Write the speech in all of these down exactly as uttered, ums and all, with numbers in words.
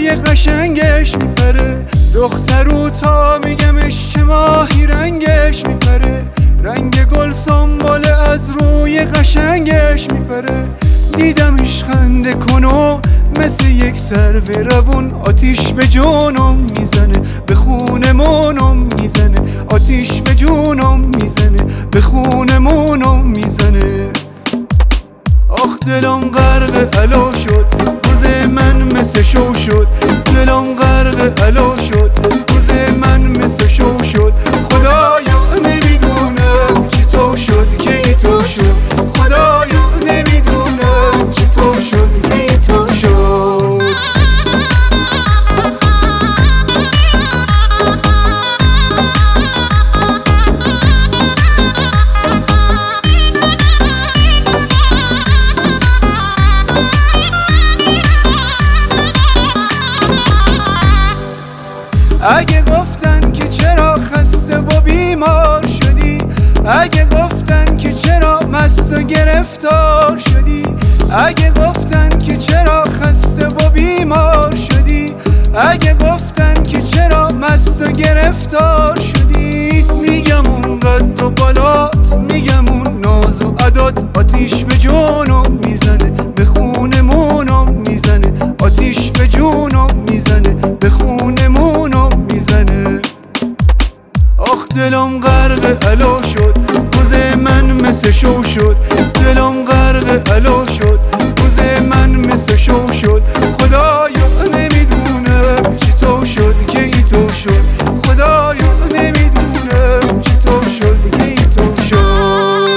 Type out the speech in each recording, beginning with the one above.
قشنگش میپره، دخترو تا میگمش چه ماهی رنگش میپره، رنگ گل سنباله از روی قشنگش میپره. دیدمش خنده کنو مثل یک سرو روون، آتیش به جونم میزنه به خونمونم میزنه، آتیش به جونم میزنه به خونمونم میزنه. آخ دلم غرق علا شد، روز من مثل شو شد، دلم غرق علا شد، روز من مثل شو شد. خدایا نمیدونم چطور شد که اینطور شد، خدایا نمیدونم چطور شد که اینطور شد. اگه گفتن که چرا خسته و بیمار شدی، اگه گفتن که چرا مست و گرفتار شدی، اگه گفتن که چرا خسته و بیمار شدی، اگه گفتن که چرا مست و گرفتار شدی، میگم اون قد و بالات، میگم اون ناز و عدات، آتیش به جونم میزنه به خونمونم میزنه، آتیش به جونم میزنه به خونمونم میزنه. آخ دلم غرق علا شد، روز من مثل شو شد، دلم غرق علا شد، روز من مثل شو شد. خدایا نمیدونم چطور شد که اینطور شد، خدایا نمیدونم چطور شد که اینطور شد.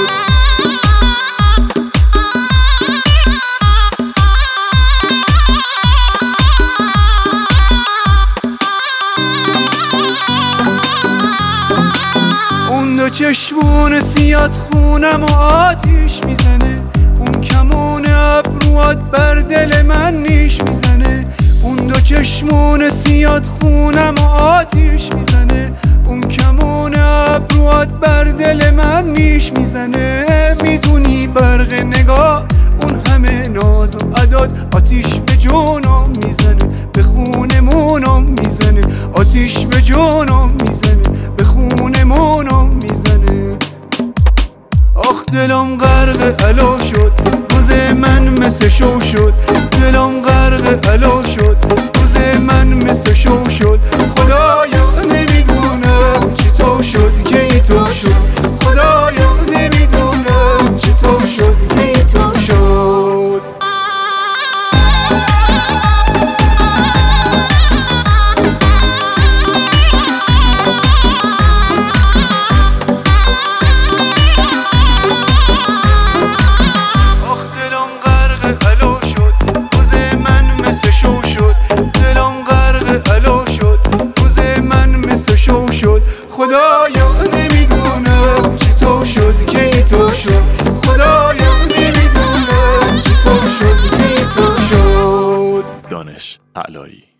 اون دو چشمون سیاد خونم و آتیش میزنه، اون کمون ابروات بر دل من نیش میزنه، اون دو چشمون سیاد خونم و آتیش میزنه، اون کمون ابروات بر دل من نیش میزنه. میدونی برق نگاه اون همه ناز و عداد، آتیش به جونم میزنه به خونمونم میزنه، آتیش به جونم میزنه به خونمونم میزنه. آخ دلم غرق علا شد، روز من مثل شو شد، دلم غرق علا شد، روز من مثل شو شد. خدایا نمیدونم چطور شد که اینطور شد، خدایا نمیدونم چطور شد که اینطور شد. خدایا نمیدونم چطور شد که اینطور شد، خدایا نمیدونم چطور شد که اینطور شد. دانش علایی.